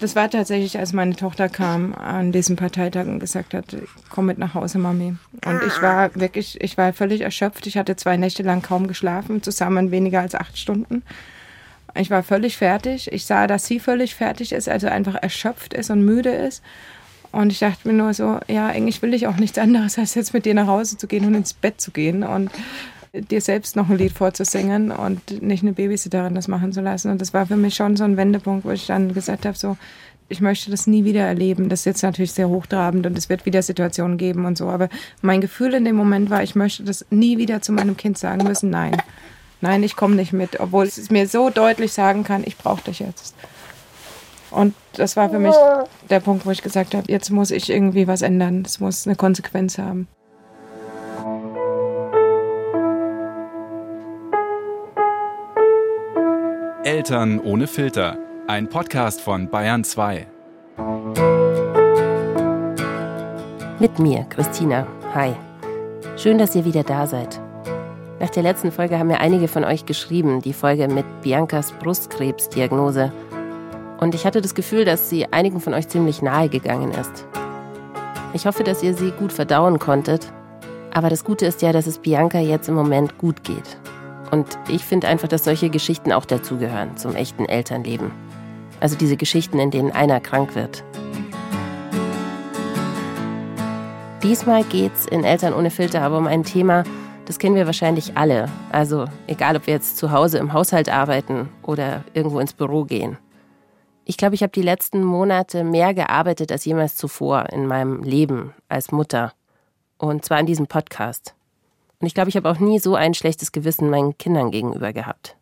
Das war tatsächlich, als meine Tochter kam an diesem Parteitag und gesagt hat, komm mit nach Hause, Mami. Und ich war völlig erschöpft. Ich hatte 2 Nächte lang kaum geschlafen, zusammen weniger als 8 Stunden. Ich war völlig fertig. Ich sah, dass sie völlig fertig ist, also einfach erschöpft ist und müde ist. Und ich dachte mir nur so, ja, eigentlich will ich auch nichts anderes, als jetzt mit dir nach Hause zu gehen und ins Bett zu gehen und dir selbst noch ein Lied vorzusingen und nicht eine Babysitterin das machen zu lassen. Und das war für mich schon so ein Wendepunkt, wo ich dann gesagt habe, so, ich möchte das nie wieder erleben. Das ist jetzt natürlich sehr hochtrabend und es wird wieder Situationen geben und so. Aber mein Gefühl in dem Moment war, ich möchte das nie wieder zu meinem Kind sagen müssen, nein. Nein, ich komme nicht mit, obwohl es mir so deutlich sagen kann, ich brauche dich jetzt. Und das war für mich der Punkt, wo ich gesagt habe, jetzt muss ich irgendwie was ändern. Es muss eine Konsequenz haben. Eltern ohne Filter. Ein Podcast von Bayern 2. Mit mir, Christina. Hi. Schön, dass ihr wieder da seid. Nach der letzten Folge haben mir einige von euch geschrieben, die Folge mit Biancas Brustkrebsdiagnose. Und ich hatte das Gefühl, dass sie einigen von euch ziemlich nahe gegangen ist. Ich hoffe, dass ihr sie gut verdauen konntet. Aber das Gute ist ja, dass es Bianca jetzt im Moment gut geht. Und ich finde einfach, dass solche Geschichten auch dazugehören zum echten Elternleben. Also diese Geschichten, in denen einer krank wird. Diesmal geht's in Eltern ohne Filter aber um ein Thema, das kennen wir wahrscheinlich alle. Also egal, ob wir jetzt zu Hause im Haushalt arbeiten oder irgendwo ins Büro gehen. Ich glaube, ich habe die letzten Monate mehr gearbeitet als jemals zuvor in meinem Leben als Mutter. Und zwar in diesem Podcast. Und ich glaube, ich habe auch nie so ein schlechtes Gewissen meinen Kindern gegenüber gehabt.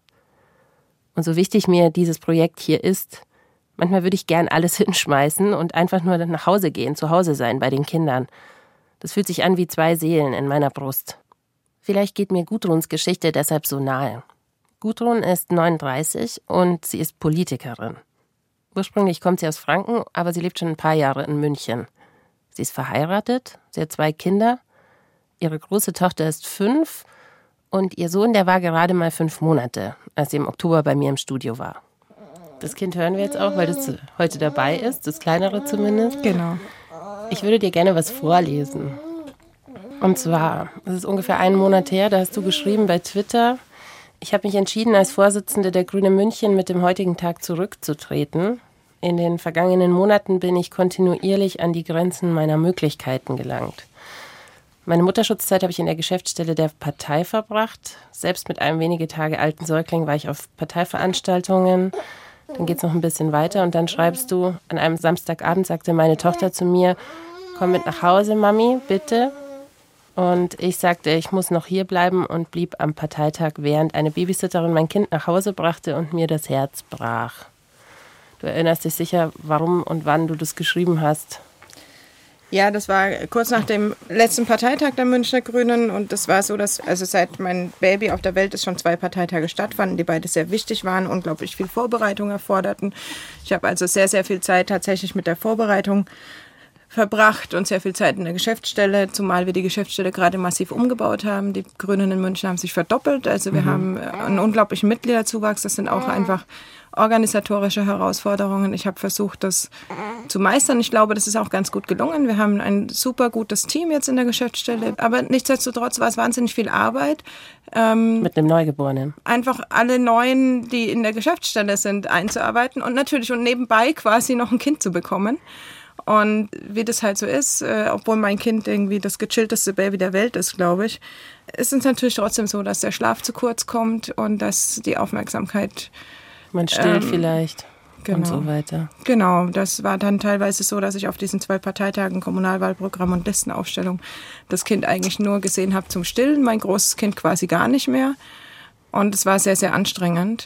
Und so wichtig mir dieses Projekt hier ist, manchmal würde ich gern alles hinschmeißen und einfach nur nach Hause gehen, zu Hause sein bei den Kindern. Das fühlt sich an wie 2 Seelen in meiner Brust. Vielleicht geht mir Gudruns Geschichte deshalb so nahe. Gudrun ist 39 und sie ist Politikerin. Ursprünglich kommt sie aus Franken, aber sie lebt schon ein paar Jahre in München. Sie ist verheiratet, sie hat 2 Kinder. Ihre große Tochter ist 5 und ihr Sohn, der war gerade mal 5 Monate, als sie im Oktober bei mir im Studio war. Das Kind hören wir jetzt auch, weil das heute dabei ist, das kleinere zumindest. Genau. Ich würde dir gerne was vorlesen. Und zwar, es ist ungefähr 1 Monat her, da hast du geschrieben bei Twitter, ich habe mich entschieden, als Vorsitzende der Grünen München mit dem heutigen Tag zurückzutreten. In den vergangenen Monaten bin ich kontinuierlich an die Grenzen meiner Möglichkeiten gelangt. Meine Mutterschutzzeit habe ich in der Geschäftsstelle der Partei verbracht. Selbst mit einem wenige Tage alten Säugling war ich auf Parteiveranstaltungen. Dann geht es noch ein bisschen weiter und dann schreibst du, an einem Samstagabend sagte meine Tochter zu mir, komm mit nach Hause, Mami, bitte. Und ich sagte, ich muss noch hier bleiben und blieb am Parteitag, während eine Babysitterin mein Kind nach Hause brachte und mir das Herz brach. Du erinnerst dich sicher, warum und wann du das geschrieben hast. Ja, das war kurz nach dem letzten Parteitag der Münchner Grünen und das war so, dass also seit mein Baby auf der Welt ist schon 2 Parteitage stattfanden, die beide sehr wichtig waren, unglaublich viel Vorbereitung erforderten. Ich habe also sehr, sehr viel Zeit tatsächlich mit der Vorbereitung verbracht und sehr viel Zeit in der Geschäftsstelle, zumal wir die Geschäftsstelle gerade massiv umgebaut haben. Die Grünen in München haben sich verdoppelt, also wir haben einen unglaublichen Mitgliederzuwachs. Das sind auch einfach organisatorische Herausforderungen. Ich habe versucht, das zu meistern. Ich glaube, das ist auch ganz gut gelungen. Wir haben ein super gutes Team jetzt in der Geschäftsstelle, aber nichtsdestotrotz war es wahnsinnig viel Arbeit. Mit einem Neugeborenen. Einfach alle Neuen, die in der Geschäftsstelle sind, einzuarbeiten und natürlich und nebenbei quasi noch ein Kind zu bekommen. Und wie das halt so ist, obwohl mein Kind irgendwie das gechillteste Baby der Welt ist, glaube ich, ist es natürlich trotzdem so, dass der Schlaf zu kurz kommt und dass die Aufmerksamkeit... Man stillt vielleicht genau. Und so weiter. Genau, das war dann teilweise so, dass ich auf diesen 2 Parteitagen Kommunalwahlprogramm und Listenaufstellung das Kind eigentlich nur gesehen habe zum Stillen, mein großes Kind quasi gar nicht mehr. Und es war sehr, sehr anstrengend.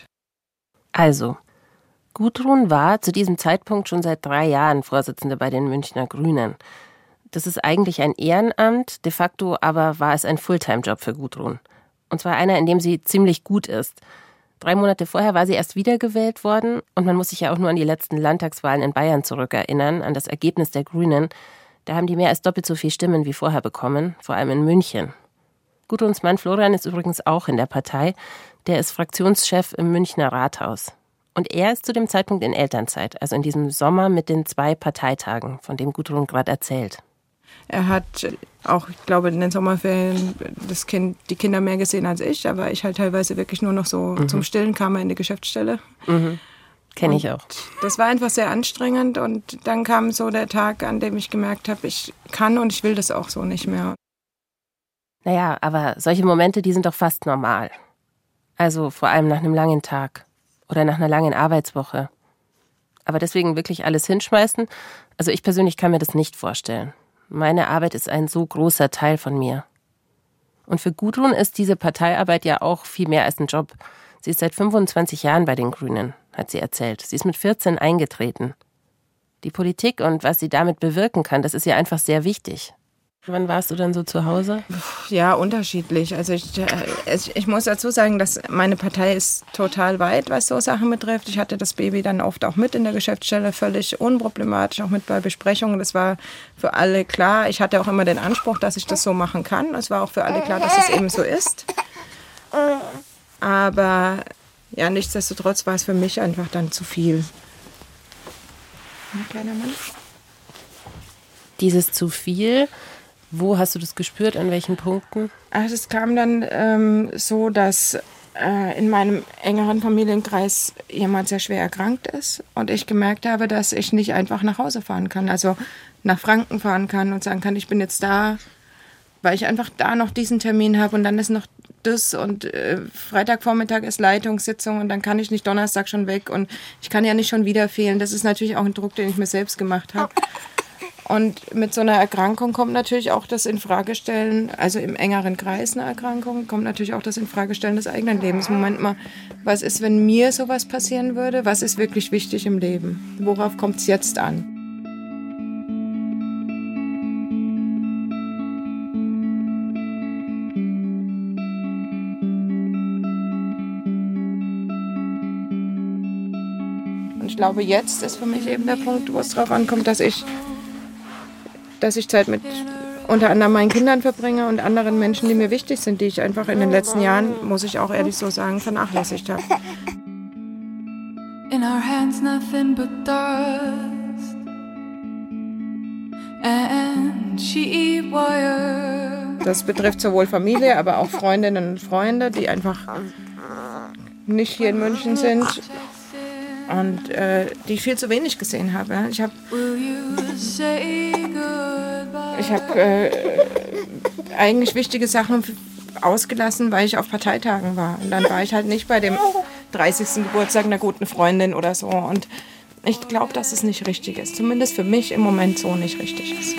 Also, Gudrun war zu diesem Zeitpunkt schon seit 3 Jahren Vorsitzende bei den Münchner Grünen. Das ist eigentlich ein Ehrenamt, de facto aber war es ein Fulltime-Job für Gudrun. Und zwar einer, in dem sie ziemlich gut ist. 3 Monate vorher war sie erst wiedergewählt worden und man muss sich ja auch nur an die letzten Landtagswahlen in Bayern zurückerinnern, an das Ergebnis der Grünen. Da haben die mehr als doppelt so viele Stimmen wie vorher bekommen, vor allem in München. Gudruns Mann Florian ist übrigens auch in der Partei. Der ist Fraktionschef im Münchner Rathaus. Und er ist zu dem Zeitpunkt in Elternzeit, also in diesem Sommer mit den 2 Parteitagen, von dem Gudrun gerade erzählt. Er hat auch, ich glaube, in den Sommerferien die Kinder mehr gesehen als ich. Da war ich halt teilweise wirklich nur noch so zum Stillen, kam er in die Geschäftsstelle. Kenne ich auch. Das war einfach sehr anstrengend und dann kam so der Tag, an dem ich gemerkt habe, ich kann und ich will das auch so nicht mehr. Naja, aber solche Momente, die sind doch fast normal. Also vor allem nach einem langen Tag oder nach einer langen Arbeitswoche. Aber deswegen wirklich alles hinschmeißen? Also ich persönlich kann mir das nicht vorstellen. Meine Arbeit ist ein so großer Teil von mir. Und für Gudrun ist diese Parteiarbeit ja auch viel mehr als ein Job. Sie ist seit 25 Jahren bei den Grünen, hat sie erzählt. Sie ist mit 14 eingetreten. Die Politik und was sie damit bewirken kann, das ist ihr einfach sehr wichtig. Wann warst du dann so zu Hause? Ja, unterschiedlich. Also ich muss dazu sagen, dass meine Partei ist total weit, was so Sachen betrifft. Ich hatte das Baby dann oft auch mit in der Geschäftsstelle, völlig unproblematisch, auch mit bei Besprechungen. Das war für alle klar. Ich hatte auch immer den Anspruch, dass ich das so machen kann. Es war auch für alle klar, dass es eben so ist. Aber ja, nichtsdestotrotz war es für mich einfach dann zu viel. Ein kleiner Mann. Dieses zu viel... Wo hast du das gespürt, an welchen Punkten? Also es kam dann so, dass in meinem engeren Familienkreis jemand sehr schwer erkrankt ist und ich gemerkt habe, dass ich nicht einfach nach Hause fahren kann, also nach Franken fahren kann und sagen kann, ich bin jetzt da, weil ich einfach da noch diesen Termin habe und dann ist noch das und Freitagvormittag ist Leitungssitzung und dann kann ich nicht Donnerstag schon weg und ich kann ja nicht schon wieder fehlen. Das ist natürlich auch ein Druck, den ich mir selbst gemacht habe. Und mit so einer Erkrankung kommt natürlich auch das Infragestellen, also im engeren Kreis eine Erkrankung, kommt natürlich auch das Infragestellen des eigenen Lebens. Moment mal, was ist, wenn mir sowas passieren würde? Was ist wirklich wichtig im Leben? Worauf kommt es jetzt an? Und ich glaube, jetzt ist für mich eben der Punkt, wo es drauf ankommt, dass ich Zeit mit unter anderem meinen Kindern verbringe und anderen Menschen, die mir wichtig sind, die ich einfach in den letzten Jahren, muss ich auch ehrlich so sagen, vernachlässigt habe. In our hands nothing but dust and cheap wire. Das betrifft sowohl Familie, aber auch Freundinnen und Freunde, die einfach nicht hier in München sind. Und die ich viel zu wenig gesehen habe. Ich habe eigentlich wichtige Sachen ausgelassen, weil ich auf Parteitagen war. Und dann war ich halt nicht bei dem 30. Geburtstag einer guten Freundin oder so. Und ich glaube, dass es nicht richtig ist. Zumindest für mich im Moment so nicht richtig ist.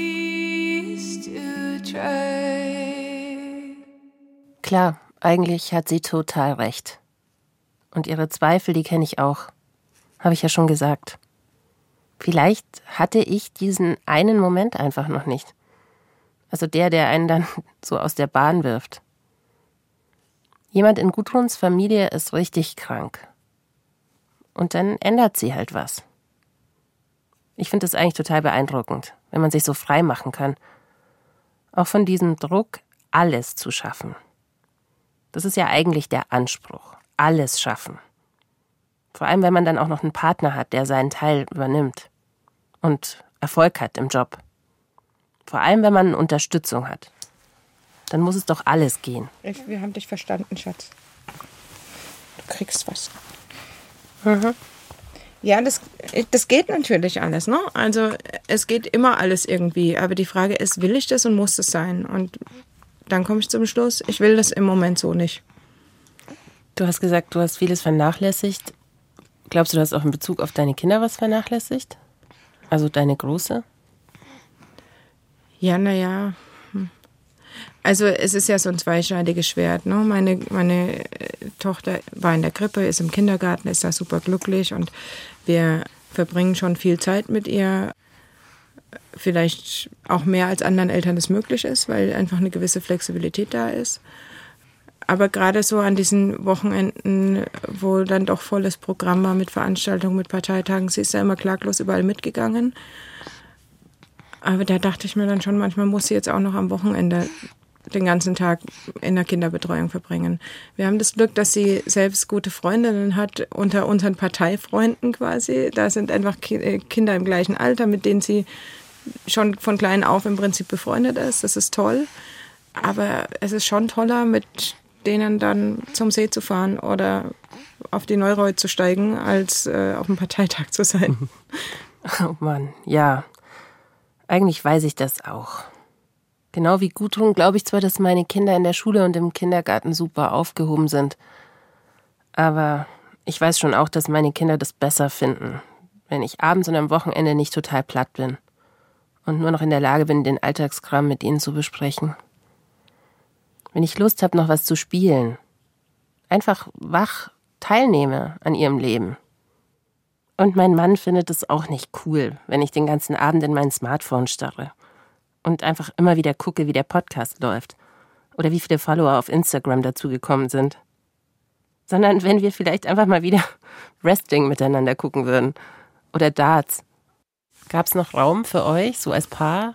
Klar, eigentlich hat sie total recht. Und ihre Zweifel, die kenne ich auch. Habe ich ja schon gesagt. Vielleicht hatte ich diesen einen Moment einfach noch nicht. Also der einen dann so aus der Bahn wirft. Jemand in Gudruns Familie ist richtig krank. Und dann ändert sie halt was. Ich finde das eigentlich total beeindruckend, wenn man sich so frei machen kann. Auch von diesem Druck, alles zu schaffen. Das ist ja eigentlich der Anspruch. Alles schaffen. Vor allem, wenn man dann auch noch einen Partner hat, der seinen Teil übernimmt und Erfolg hat im Job. Vor allem, wenn man Unterstützung hat. Dann muss es doch alles gehen. Wir haben dich verstanden, Schatz. Du kriegst was. Ja, das geht natürlich alles, ne? Also es geht immer alles irgendwie. Aber die Frage ist, will ich das und muss das sein? Und dann komme ich zum Schluss, ich will das im Moment so nicht. Du hast gesagt, du hast vieles vernachlässigt. Glaubst du, du hast auch in Bezug auf deine Kinder was vernachlässigt? Also deine Große? Ja, naja. Also es ist ja so ein zweischneidiges Schwert. Ne? Meine Tochter war in der Krippe, ist im Kindergarten, ist da super glücklich und wir verbringen schon viel Zeit mit ihr. Vielleicht auch mehr als anderen Eltern es möglich ist, weil einfach eine gewisse Flexibilität da ist. Aber gerade so an diesen Wochenenden, wo dann doch volles Programm war mit Veranstaltungen, mit Parteitagen, sie ist ja immer klaglos überall mitgegangen. Aber da dachte ich mir dann schon, manchmal muss sie jetzt auch noch am Wochenende den ganzen Tag in der Kinderbetreuung verbringen. Wir haben das Glück, dass sie selbst gute Freundinnen hat unter unseren Parteifreunden quasi. Da sind einfach Kinder im gleichen Alter, mit denen sie schon von klein auf im Prinzip befreundet ist. Das ist toll. Aber es ist schon toller, mit denen dann zum See zu fahren oder auf die Neureuth zu steigen, als auf dem Parteitag zu sein. Oh Mann, ja. Eigentlich weiß ich das auch. Genau wie Gudrun glaube ich zwar, dass meine Kinder in der Schule und im Kindergarten super aufgehoben sind. Aber ich weiß schon auch, dass meine Kinder das besser finden, wenn ich abends und am Wochenende nicht total platt bin und nur noch in der Lage bin, den Alltagskram mit ihnen zu besprechen. Wenn ich Lust habe, noch was zu spielen. Einfach wach teilnehme an ihrem Leben. Und mein Mann findet es auch nicht cool, wenn ich den ganzen Abend in mein Smartphone starre und einfach immer wieder gucke, wie der Podcast läuft oder wie viele Follower auf Instagram dazugekommen sind. Sondern wenn wir vielleicht einfach mal wieder Wrestling miteinander gucken würden oder Darts. Gab es noch Raum für euch, so als Paar?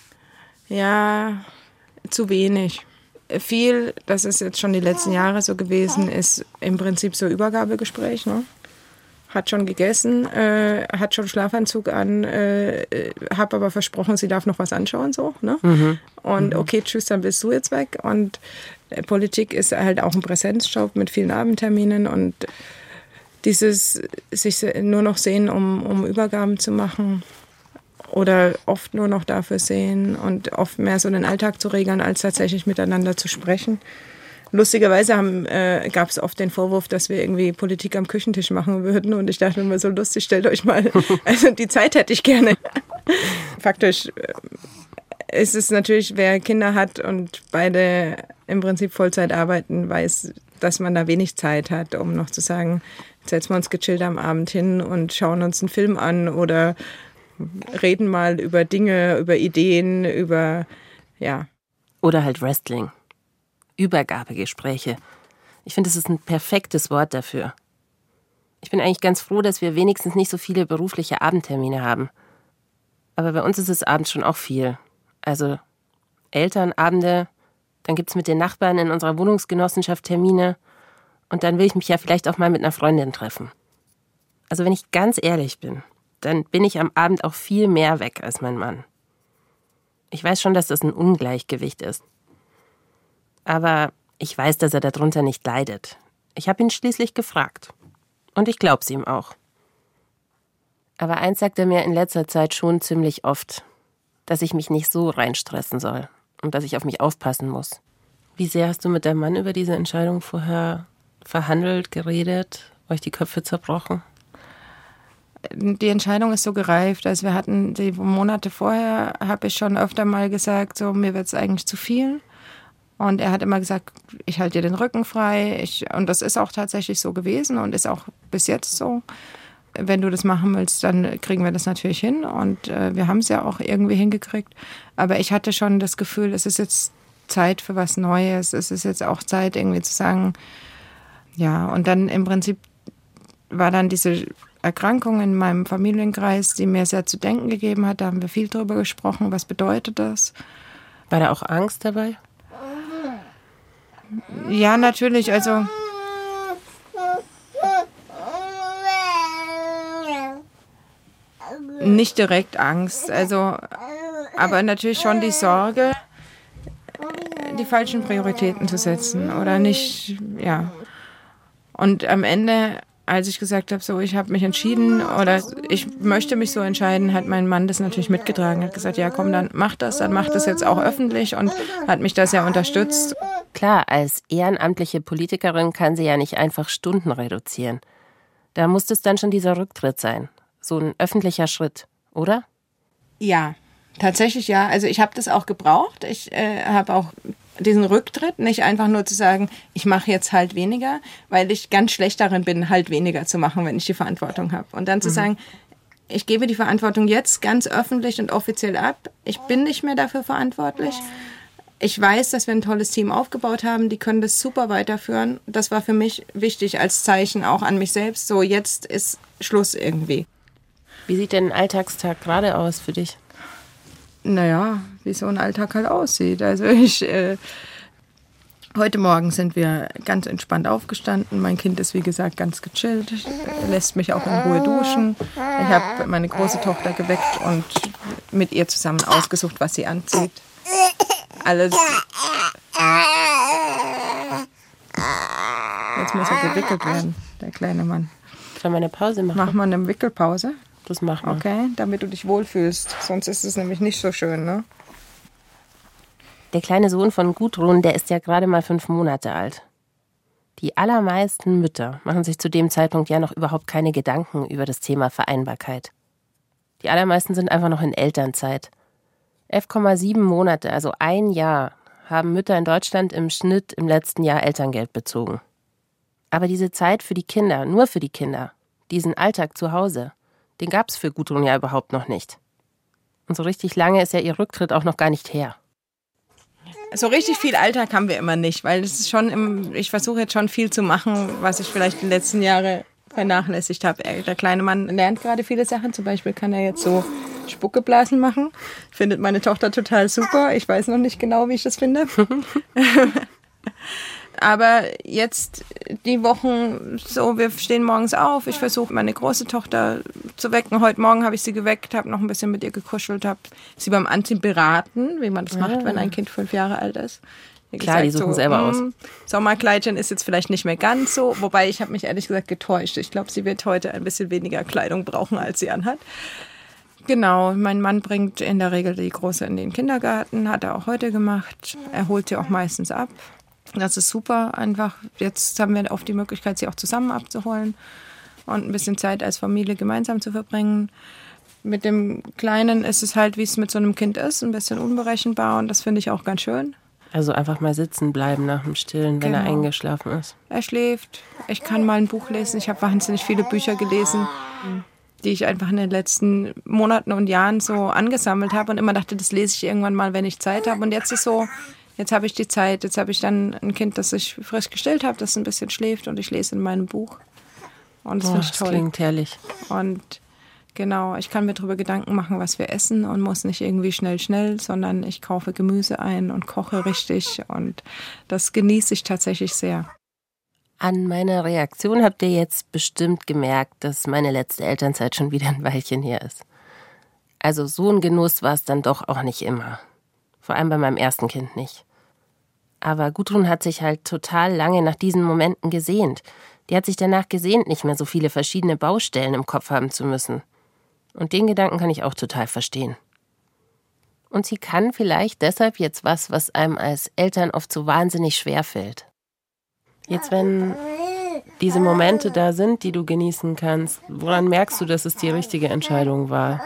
Ja, zu wenig. Viel, das ist jetzt schon die letzten Jahre so gewesen, ist im Prinzip so Übergabegespräch, ne? Hat schon gegessen, hat schon Schlafanzug an, hab aber versprochen, sie darf noch was anschauen, so, ne? Und okay, tschüss, dann bist du jetzt weg. Und Politik ist halt auch ein Präsenzjob mit vielen Abendterminen und dieses sich nur noch sehen, um Übergaben zu machen oder oft nur noch dafür sehen und oft mehr so den Alltag zu regeln, als tatsächlich miteinander zu sprechen. Lustigerweise gab es oft den Vorwurf, dass wir irgendwie Politik am Küchentisch machen würden. Und ich dachte immer so lustig, stellt euch mal, also die Zeit hätte ich gerne. Faktisch ist es natürlich, wer Kinder hat und beide im Prinzip Vollzeit arbeiten, weiß, dass man da wenig Zeit hat, um noch zu sagen, jetzt setzen wir uns gechillt am Abend hin und schauen uns einen Film an oder reden mal über Dinge, über Ideen, ja. Oder halt Wrestling. Übergabegespräche. Ich finde, das ist ein perfektes Wort dafür. Ich bin eigentlich ganz froh, dass wir wenigstens nicht so viele berufliche Abendtermine haben. Aber bei uns ist es abends schon auch viel. Also Elternabende, dann gibt's mit den Nachbarn in unserer Wohnungsgenossenschaft Termine und dann will ich mich ja vielleicht auch mal mit einer Freundin treffen. Also wenn ich ganz ehrlich bin, dann bin ich am Abend auch viel mehr weg als mein Mann. Ich weiß schon, dass das ein Ungleichgewicht ist. Aber ich weiß, dass er darunter nicht leidet. Ich habe ihn schließlich gefragt. Und ich glaub's ihm auch. Aber eins sagt er mir in letzter Zeit schon ziemlich oft, dass ich mich nicht so reinstressen soll und dass ich auf mich aufpassen muss. Wie sehr hast du mit deinem Mann über diese Entscheidung vorher verhandelt, geredet, euch die Köpfe zerbrochen? Die Entscheidung ist so gereift. Also wir hatten die Monate vorher, habe ich schon öfter mal gesagt, so mir wird's eigentlich zu viel. Und er hat immer gesagt, ich halte dir den Rücken frei. Und das ist auch tatsächlich so gewesen und ist auch bis jetzt so. Wenn du das machen willst, dann kriegen wir das natürlich hin. Und wir haben es ja auch irgendwie hingekriegt. Aber ich hatte schon das Gefühl, es ist jetzt Zeit für was Neues. Es ist jetzt auch Zeit, irgendwie zu sagen, ja. Und dann im Prinzip war dann diese Erkrankung in meinem Familienkreis, die mir sehr zu denken gegeben hat. Da haben wir viel drüber gesprochen. Was bedeutet das? War da auch Angst dabei? Ja, natürlich, also nicht direkt Angst, also aber natürlich schon die Sorge, die falschen Prioritäten zu setzen oder nicht, ja. Und am Ende, als ich gesagt habe, so ich habe mich entschieden oder ich möchte mich so entscheiden, hat mein Mann das natürlich mitgetragen, hat gesagt, ja komm, dann mach das jetzt auch öffentlich und hat mich da sehr unterstützt. Klar, als ehrenamtliche Politikerin kann sie ja nicht einfach Stunden reduzieren. Da muss es dann schon dieser Rücktritt sein. So ein öffentlicher Schritt, oder? Ja, tatsächlich ja. Also ich habe das auch gebraucht. Ich habe auch diesen Rücktritt, nicht einfach nur zu sagen, ich mache jetzt halt weniger, weil ich ganz schlecht darin bin, halt weniger zu machen, wenn ich die Verantwortung habe. Und dann zu sagen, ich gebe die Verantwortung jetzt ganz öffentlich und offiziell ab. Ich bin nicht mehr dafür verantwortlich. Ich weiß, dass wir ein tolles Team aufgebaut haben, die können das super weiterführen. Das war für mich wichtig als Zeichen auch an mich selbst. So, jetzt ist Schluss irgendwie. Wie sieht denn ein Alltagstag gerade aus für dich? Naja, wie so ein Alltag halt aussieht. Also heute Morgen sind wir ganz entspannt aufgestanden. Mein Kind ist, wie gesagt, ganz gechillt. Lässt mich auch in Ruhe duschen. Ich habe meine große Tochter geweckt und mit ihr zusammen ausgesucht, was sie anzieht. Alles. Jetzt muss er gewickelt werden, der kleine Mann. Sollen wir eine Pause machen? Mach mal eine Wickelpause. Das machen wir. Okay, damit du dich wohlfühlst. Sonst ist es nämlich nicht so schön, ne? Der kleine Sohn von Gudrun, der ist ja gerade mal 5 Monate alt. Die allermeisten Mütter machen sich zu dem Zeitpunkt ja noch überhaupt keine Gedanken über das Thema Vereinbarkeit. Die allermeisten sind einfach noch in Elternzeit. 11,7 Monate, also 1 Jahr, haben Mütter in Deutschland im Schnitt im letzten Jahr Elterngeld bezogen. Aber diese Zeit für die Kinder, nur für die Kinder, diesen Alltag zu Hause, den gab es für Gudrun ja überhaupt noch nicht. Und so richtig lange ist ja ihr Rücktritt auch noch gar nicht her. So richtig viel Alltag haben wir immer nicht, weil es ist ich versuche jetzt schon viel zu machen, was ich vielleicht die letzten Jahre vernachlässigt habe. Der kleine Mann lernt gerade viele Sachen, zum Beispiel kann er jetzt so Spuckeblasen machen. Findet meine Tochter total super. Ich weiß noch nicht genau, wie ich das finde. Aber jetzt die Wochen so, wir stehen morgens auf. Ich versuche meine große Tochter zu wecken. Heute Morgen habe ich sie geweckt, habe noch ein bisschen mit ihr gekuschelt, habe sie beim Anziehen beraten, wie man das macht, wenn ein Kind 5 Jahre alt ist. Wie Klar, gesagt, die suchen selber aus. Sommerkleidchen ist jetzt vielleicht nicht mehr ganz so, wobei ich habe mich ehrlich gesagt getäuscht. Ich glaube, sie wird heute ein bisschen weniger Kleidung brauchen, als sie anhat. Genau, mein Mann bringt in der Regel die Große in den Kindergarten, hat er auch heute gemacht. Er holt sie auch meistens ab. Das ist super einfach. Jetzt haben wir oft die Möglichkeit, sie auch zusammen abzuholen und ein bisschen Zeit als Familie gemeinsam zu verbringen. Mit dem Kleinen ist es halt, wie es mit so einem Kind ist, ein bisschen unberechenbar und das finde ich auch ganz schön. Also einfach mal sitzen bleiben nach dem Stillen, wenn er eingeschlafen ist. Er schläft, ich kann mal ein Buch lesen. Ich habe wahnsinnig viele Bücher gelesen, die ich einfach in den letzten Monaten und Jahren so angesammelt habe und immer dachte, das lese ich irgendwann mal, wenn ich Zeit habe. Und jetzt ist so, jetzt habe ich die Zeit, jetzt habe ich dann ein Kind, das ich frisch gestillt habe, das ein bisschen schläft und ich lese in meinem Buch. Und das finde ich toll. Das klingt herrlich. Und genau, ich kann mir darüber Gedanken machen, was wir essen und muss nicht irgendwie schnell, sondern ich kaufe Gemüse ein und koche richtig und das genieße ich tatsächlich sehr. An meiner Reaktion habt ihr jetzt bestimmt gemerkt, dass meine letzte Elternzeit schon wieder ein Weilchen her ist. Also so ein Genuss war es dann doch auch nicht immer. Vor allem bei meinem ersten Kind nicht. Aber Gudrun hat sich halt total lange nach diesen Momenten gesehnt. Die hat sich danach gesehnt, nicht mehr so viele verschiedene Baustellen im Kopf haben zu müssen. Und den Gedanken kann ich auch total verstehen. Und sie kann vielleicht deshalb jetzt was einem als Eltern oft so wahnsinnig schwer fällt. Jetzt, wenn diese Momente da sind, die du genießen kannst, woran merkst du, dass es die richtige Entscheidung war?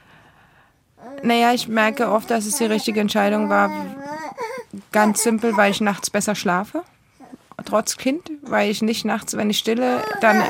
Naja, ich merke oft, dass es die richtige Entscheidung war. Ganz simpel, weil ich nachts besser schlafe. Trotz Kind, weil ich nicht nachts, wenn ich stille, dann...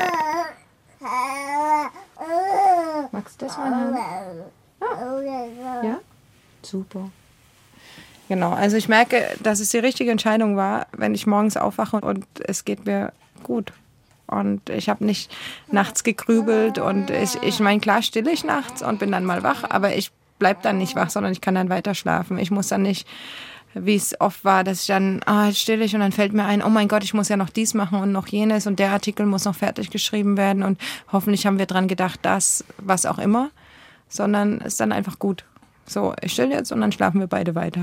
Magst du das mal haben? Ja? Super. Genau, also ich merke, dass es die richtige Entscheidung war, wenn ich morgens aufwache und es geht mir gut. Und ich habe nicht nachts gegrübelt und ich meine, klar stille ich nachts und bin dann mal wach, aber ich bleib dann nicht wach, sondern ich kann dann weiter schlafen. Ich muss dann nicht, wie es oft war, dass ich dann, still ich und dann fällt mir ein, oh mein Gott, ich muss ja noch dies machen und noch jenes und der Artikel muss noch fertig geschrieben werden und hoffentlich haben wir dran gedacht, das, was auch immer, sondern es ist dann einfach gut. So, ich still jetzt und dann schlafen wir beide weiter.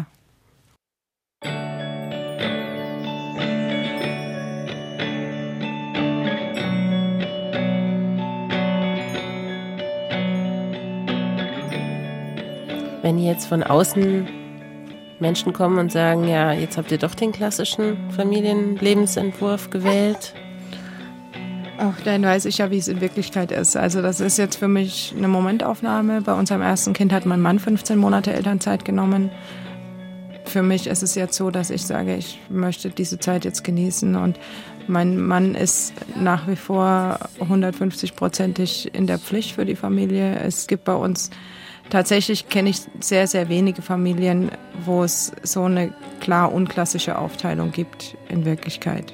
Wenn jetzt von außen Menschen kommen und sagen, ja, jetzt habt ihr doch den klassischen Familienlebensentwurf gewählt. Ach, dann weiß ich ja, wie es in Wirklichkeit ist. Also das ist jetzt für mich eine Momentaufnahme. Bei unserem ersten Kind hat mein Mann 15 Monate Elternzeit genommen. Für mich ist es jetzt so, dass ich sage, ich möchte diese Zeit jetzt genießen. Und mein Mann ist nach wie vor 150%ig in der Pflicht für die Familie. Es gibt bei uns... Tatsächlich kenne ich sehr, sehr wenige Familien, wo es so eine klar unklassische Aufteilung gibt in Wirklichkeit.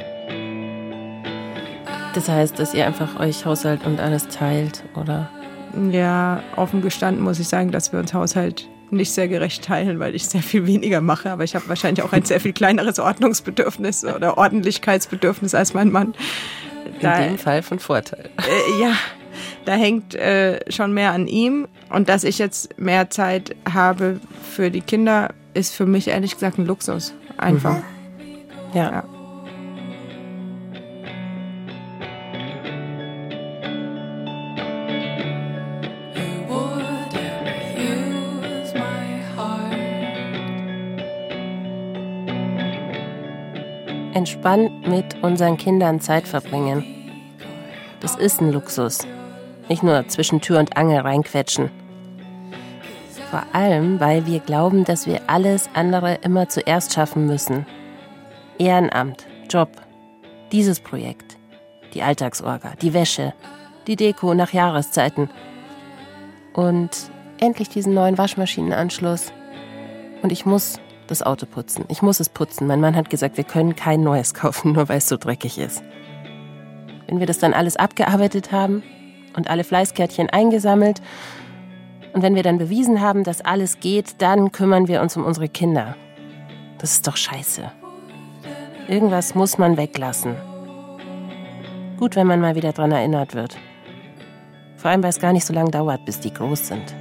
Das heißt, dass ihr einfach euch Haushalt und alles teilt, oder? Ja, offen gestanden muss ich sagen, dass wir uns Haushalt nicht sehr gerecht teilen, weil ich sehr viel weniger mache. Aber ich habe wahrscheinlich auch ein sehr viel kleineres Ordnungsbedürfnis oder Ordentlichkeitsbedürfnis als mein Mann. In dem Fall von Vorteil. Ja, da hängt schon mehr an ihm. Und dass ich jetzt mehr Zeit habe für die Kinder, ist für mich ehrlich gesagt ein Luxus. Einfach. Ja. Entspannt mit unseren Kindern Zeit verbringen. Das ist ein Luxus. Nicht nur zwischen Tür und Angel reinquetschen. Vor allem, weil wir glauben, dass wir alles andere immer zuerst schaffen müssen. Ehrenamt, Job, dieses Projekt, die Alltagsorga, die Wäsche, die Deko nach Jahreszeiten und endlich diesen neuen Waschmaschinenanschluss. Und ich muss das Auto putzen. Ich muss es putzen. Mein Mann hat gesagt, wir können kein neues kaufen, nur weil es so dreckig ist. Wenn wir das dann alles abgearbeitet haben und alle Fleißkärtchen eingesammelt und wenn wir dann bewiesen haben, dass alles geht, dann kümmern wir uns um unsere Kinder. Das ist doch scheiße. Irgendwas muss man weglassen. Gut, wenn man mal wieder dran erinnert wird. Vor allem, weil es gar nicht so lange dauert, bis die groß sind.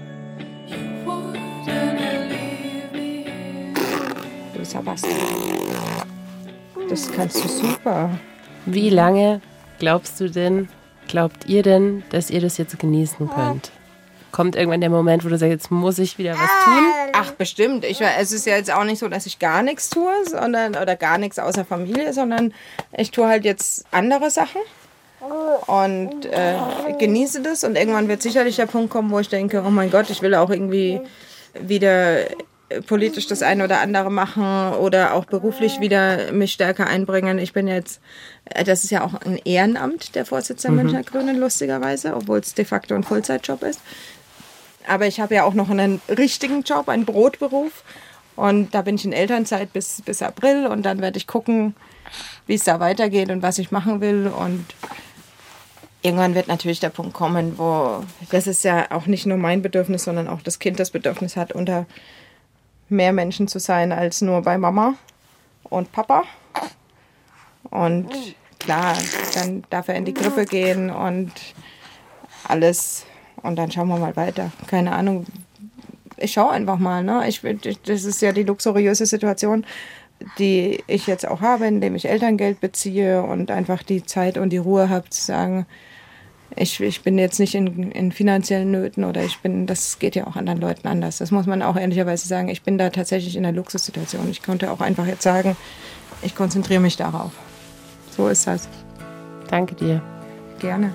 Du Sebastian, das kannst du super. Wie lange glaubt ihr denn, dass ihr das jetzt genießen könnt? Kommt irgendwann der Moment, wo du sagst, jetzt muss ich wieder was tun? Ach, bestimmt. Es ist ja jetzt auch nicht so, dass ich gar nichts tue, oder gar nichts außer Familie, sondern ich tue halt jetzt andere Sachen und genieße das. Und irgendwann wird sicherlich der Punkt kommen, wo ich denke, oh mein Gott, ich will auch irgendwie wieder politisch das eine oder andere machen oder auch beruflich wieder mich stärker einbringen. Ich bin jetzt, das ist ja auch ein Ehrenamt, der Vorsitzende der Münchner Grünen, lustigerweise, obwohl es de facto ein Vollzeitjob ist. Aber ich habe ja auch noch einen richtigen Job, einen Brotberuf. Und da bin ich in Elternzeit bis April. Und dann werde ich gucken, wie es da weitergeht und was ich machen will. Und irgendwann wird natürlich der Punkt kommen, wo, das ist ja auch nicht nur mein Bedürfnis, sondern auch das Kind das Bedürfnis hat, unter mehr Menschen zu sein als nur bei Mama und Papa. Und klar, dann darf er in die Krippe gehen und alles. Und dann schauen wir mal weiter. Keine Ahnung. Ich schaue einfach mal. Ne? Das ist ja die luxuriöse Situation, die ich jetzt auch habe, indem ich Elterngeld beziehe und einfach die Zeit und die Ruhe habe zu sagen, ich bin jetzt nicht in finanziellen Nöten oder das geht ja auch anderen Leuten anders. Das muss man auch ehrlicherweise sagen. Ich bin da tatsächlich in einer Luxussituation. Ich konnte auch einfach jetzt sagen, ich konzentriere mich darauf. So ist das. Danke dir. Gerne.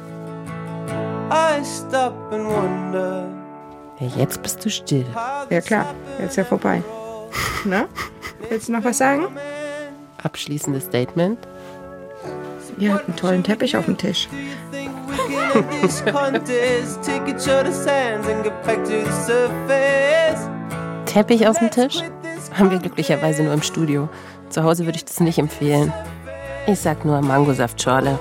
Ja, jetzt bist du still. Ja klar, jetzt ist ja vorbei. Na? Willst du noch was sagen? Abschließendes Statement. Ihr habt einen tollen Teppich auf dem Tisch. Teppich auf dem Tisch? Haben wir glücklicherweise nur im Studio. Zu Hause würde ich das nicht empfehlen. Ich sag nur Mangosaftschorle.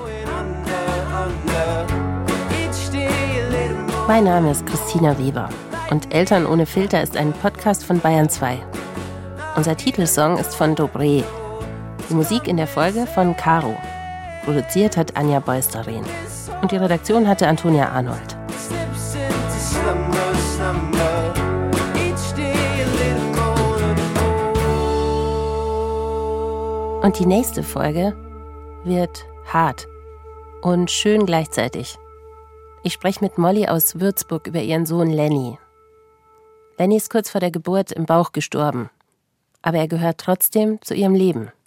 Mein Name ist Christina Weber und Eltern ohne Filter ist ein Podcast von Bayern 2. Unser Titelsong ist von Dobré. Die Musik in der Folge von Caro. Produziert hat Anja Beusterin. Und die Redaktion hatte Antonia Arnold. Und die nächste Folge wird hart und schön gleichzeitig. Ich spreche mit Molly aus Würzburg über ihren Sohn Lenny. Lenny ist kurz vor der Geburt im Bauch gestorben. Aber er gehört trotzdem zu ihrem Leben.